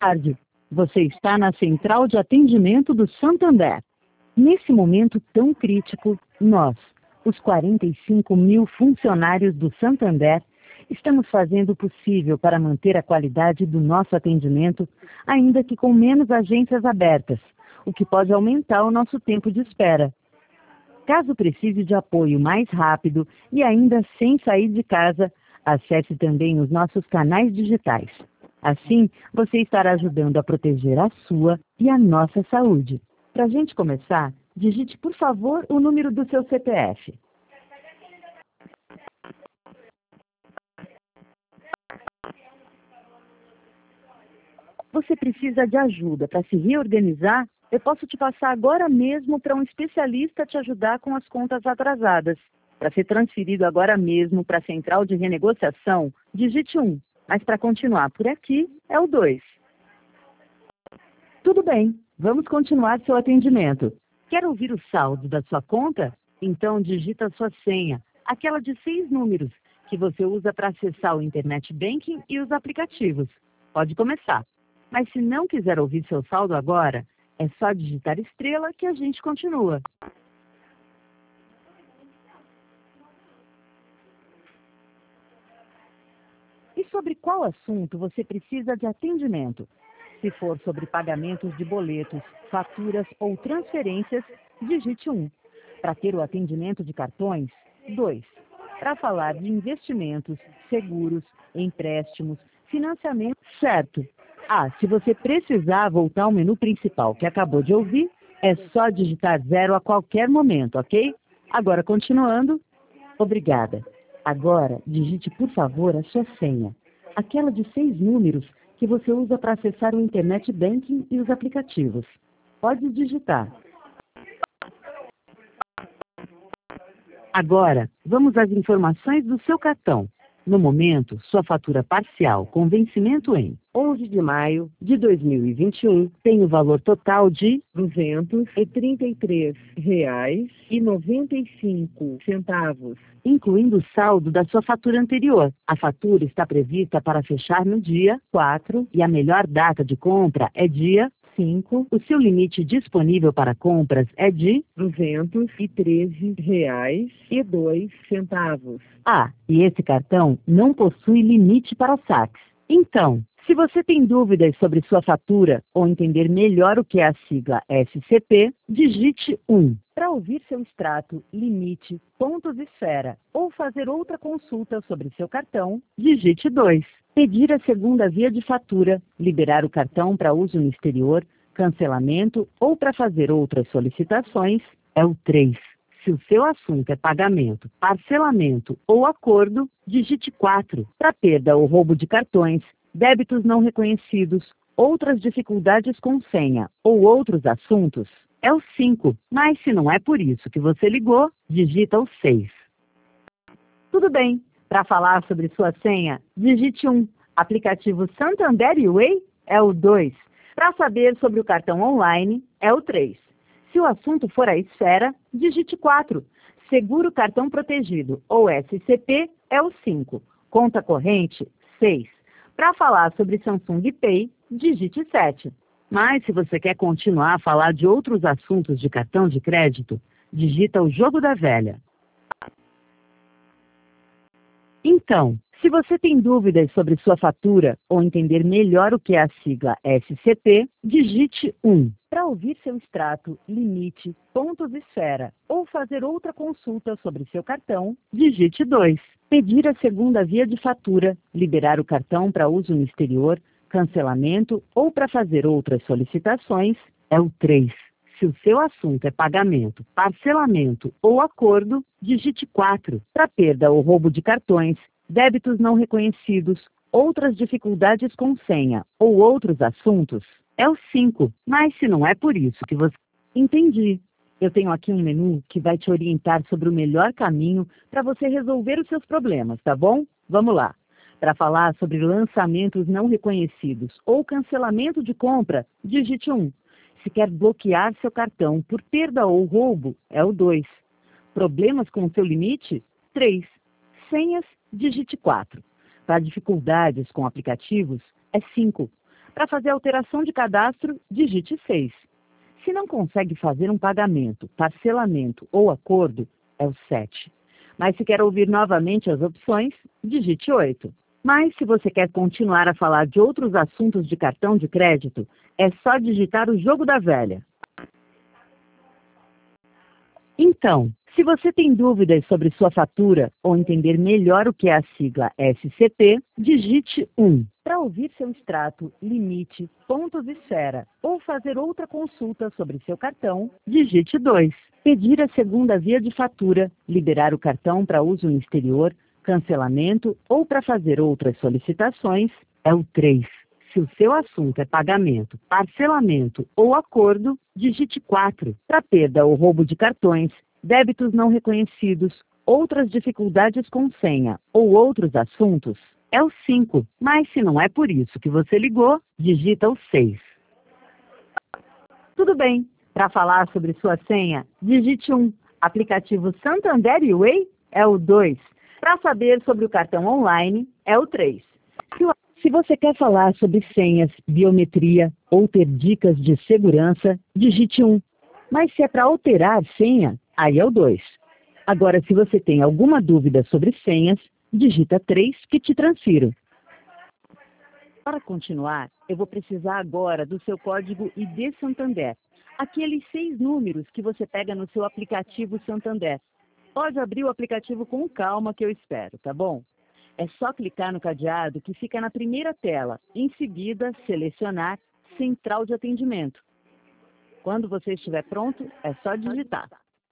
Tarde. Você está na Central de Atendimento do Santander. Nesse momento tão crítico, nós, os 45 mil funcionários do Santander, estamos fazendo o possível para manter a qualidade do nosso atendimento, ainda que com menos agências abertas, o que pode aumentar o nosso tempo de espera. Caso precise de apoio mais rápido e ainda sem sair de casa, acesse também os nossos canais digitais. Assim, você estará ajudando a proteger a sua e a nossa saúde. Para a gente começar, digite, por favor, o número do seu CPF. Você precisa de ajuda para se reorganizar? Eu posso te passar agora mesmo para um especialista te ajudar com as contas atrasadas. Para ser transferido agora mesmo para a Central de Renegociação, digite 1. Mas para continuar por aqui, é o 2. Tudo bem, vamos continuar seu atendimento. Quer ouvir o saldo da sua conta? Então digita a sua senha, aquela de 6 números, que você usa para acessar o Internet Banking e os aplicativos. Pode começar. Mas se não quiser ouvir seu saldo agora, é só digitar estrela que a gente continua. E sobre qual assunto você precisa de atendimento? Se for sobre pagamentos de boletos, faturas ou transferências, digite 1. Para ter o atendimento de cartões, 2. Para falar de investimentos, seguros, empréstimos, financiamento, certo. Se você precisar voltar ao menu principal que acabou de ouvir, é só digitar 0 a qualquer momento, ok? Agora, continuando. Obrigada. Agora, digite, por favor, a sua senha. Aquela de 6 números que você usa para acessar o Internet Banking e os aplicativos. Pode digitar. Agora, vamos às informações do seu cartão. No momento, sua fatura parcial com vencimento em 11 de maio de 2021 tem o valor total de R$ 233,95, incluindo o saldo da sua fatura anterior. A fatura está prevista para fechar no dia 4 e a melhor data de compra é dia 5. O seu limite disponível para compras é de R$ 213,02. E esse cartão não possui limite para saques. Então, se você tem dúvidas sobre sua fatura ou entender melhor o que é a sigla SCP, digite 1. Para ouvir seu extrato, limite, pontos e esfera ou fazer outra consulta sobre seu cartão, digite 2. Pedir a segunda via de fatura, liberar o cartão para uso no exterior, cancelamento ou para fazer outras solicitações, é o 3. Se o seu assunto é pagamento, parcelamento ou acordo, digite 4. Para perda ou roubo de cartões, débitos não reconhecidos, outras dificuldades com senha ou outros assuntos, é o 5. Mas se não é por isso que você ligou, digita o 6. Tudo bem. Para falar sobre sua senha, digite 1. Aplicativo Santander Way é o 2. Para saber sobre o cartão online, é o 3. Se o assunto for a esfera, digite 4. Seguro cartão protegido, ou SCP, é o 5. Conta corrente, 6. Para falar sobre Samsung Pay, digite 7. Mas se você quer continuar a falar de outros assuntos de cartão de crédito, digita o jogo da velha. Então, se você tem dúvidas sobre sua fatura ou entender melhor o que é a sigla SCP, digite 1. Para ouvir seu extrato, limite, pontos e esfera ou fazer outra consulta sobre seu cartão, digite 2. Pedir a segunda via de fatura, liberar o cartão para uso no exterior, cancelamento ou para fazer outras solicitações, é o 3. Se o seu assunto é pagamento, parcelamento ou acordo, digite 4. Para perda ou roubo de cartões, débitos não reconhecidos, outras dificuldades com senha ou outros assuntos, é o 5. Mas se não é por isso que você... Entendi. Eu tenho aqui um menu que vai te orientar sobre o melhor caminho para você resolver os seus problemas, tá bom? Vamos lá. Para falar sobre lançamentos não reconhecidos ou cancelamento de compra, digite 1. Se quer bloquear seu cartão por perda ou roubo, é o 2. Problemas com seu limite? 3. Senhas, digite 4. Para dificuldades com aplicativos, é 5. Para fazer alteração de cadastro, digite 6. Se não consegue fazer um pagamento, parcelamento ou acordo, é o 7. Mas se quer ouvir novamente as opções, digite 8. Mas se você quer continuar a falar de outros assuntos de cartão de crédito, é só digitar o jogo da velha. Então, se você tem dúvidas sobre sua fatura ou entender melhor o que é a sigla SCP, digite 1. Para ouvir seu extrato, limite, pontos e esfera, ou fazer outra consulta sobre seu cartão, digite 2. Pedir a segunda via de fatura, liberar o cartão para uso no exterior, cancelamento ou para fazer outras solicitações, é o 3. Se o seu assunto é pagamento, parcelamento ou acordo, digite 4. Para perda ou roubo de cartões, débitos não reconhecidos, outras dificuldades com senha ou outros assuntos, é o 5. Mas se não é por isso que você ligou, digita o 6. Tudo bem. Para falar sobre sua senha, digite 1. Aplicativo Santander Way é o 2. Para saber sobre o cartão online, é o 3. Se você quer falar sobre senhas, biometria ou ter dicas de segurança, digite 1. Mas se é para alterar senha, aí é o 2. Agora, se você tem alguma dúvida sobre senhas, digita 3 que te transfiro. Para continuar, eu vou precisar agora do seu código ID Santander. Aqueles 6 números que você pega no seu aplicativo Santander. Pode abrir o aplicativo com calma que eu espero, tá bom? É só clicar no cadeado que fica na primeira tela. Em seguida, selecionar Central de Atendimento. Quando você estiver pronto, é só digitar.